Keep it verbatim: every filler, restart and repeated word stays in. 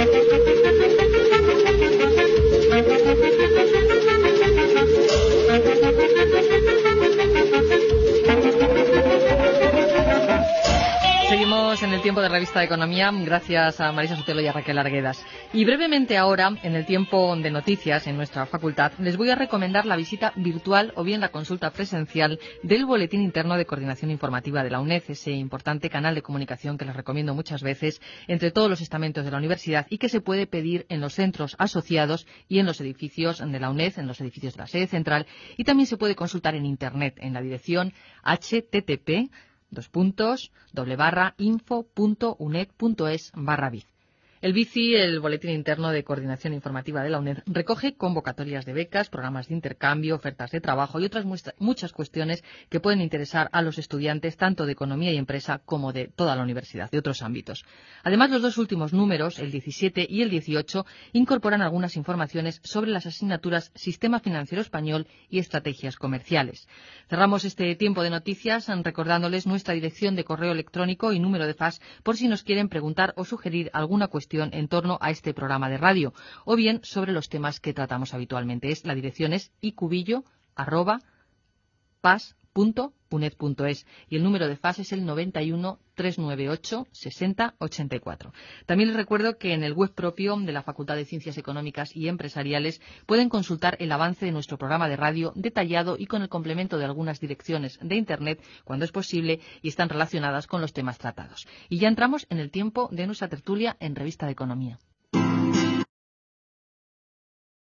Seguimos en el tiempo de Revista de Economía, gracias a Marisa Sotelo y a Raquel Arguedas. Y brevemente ahora, en el tiempo de noticias en nuestra facultad, les voy a recomendar la visita virtual o bien la consulta presencial del Boletín Interno de Coordinación Informativa de la UNED, ese importante canal de comunicación que les recomiendo muchas veces entre todos los estamentos de la universidad y que se puede pedir en los centros asociados y en los edificios de la UNED, en los edificios de la sede central, y también se puede consultar en Internet en la dirección h t t p dos puntos doble barra info punto uned punto es barra biz. El B I C I, el Boletín Interno de Coordinación Informativa de la UNED, recoge convocatorias de becas, programas de intercambio, ofertas de trabajo y otras muchas cuestiones que pueden interesar a los estudiantes tanto de economía y empresa como de toda la universidad, de otros ámbitos. Además, los dos últimos números, el diecisiete y el dieciocho, incorporan algunas informaciones sobre las asignaturas Sistema Financiero Español y Estrategias Comerciales. Cerramos este tiempo de noticias recordándoles nuestra dirección de correo electrónico y número de fax por si nos quieren preguntar o sugerir alguna cuestión en torno a este programa de radio o bien sobre los temas que tratamos habitualmente. Es, la dirección es icubillo arroba pas punto uned punto es y el número de fax es el noventa y uno, trescientos noventa y ocho, sesenta, ochenta y cuatro. También les recuerdo que en el web propio de la Facultad de Ciencias Económicas y Empresariales pueden consultar el avance de nuestro programa de radio detallado y con el complemento de algunas direcciones de Internet cuando es posible y están relacionadas con los temas tratados. Y ya entramos en el tiempo de nuestra tertulia en Revista de Economía.